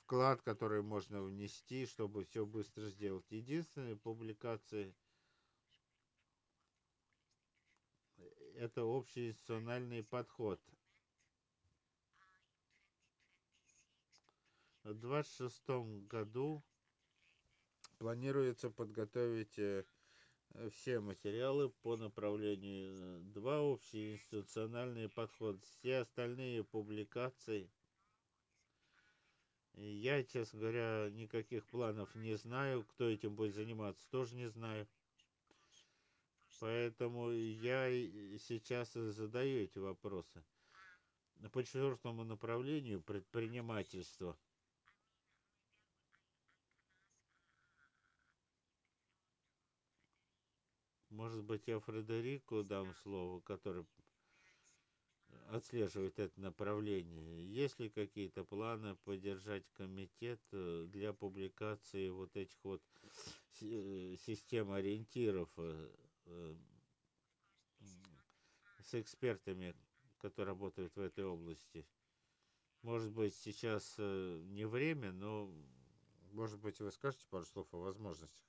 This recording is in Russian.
вклад, который можно внести, чтобы все быстро сделать. Единственная публикация — это общий институциональный подход. В 2026 году планируется подготовить все материалы по направлению 2 общий институциональный подход. Все остальные публикации, я, честно говоря, никаких планов не знаю. Кто этим будет заниматься, тоже не знаю. Поэтому я сейчас и задаю эти вопросы. По четвертому направлению предпринимательства. Может быть, я Фредерику дам слово, который отслеживает это направление. Есть ли какие-то планы поддержать комитет для публикации вот этих вот систем ориентиров э, с экспертами, которые работают в этой области? Может быть, сейчас не время, но, может быть, вы скажете пару слов о возможностях?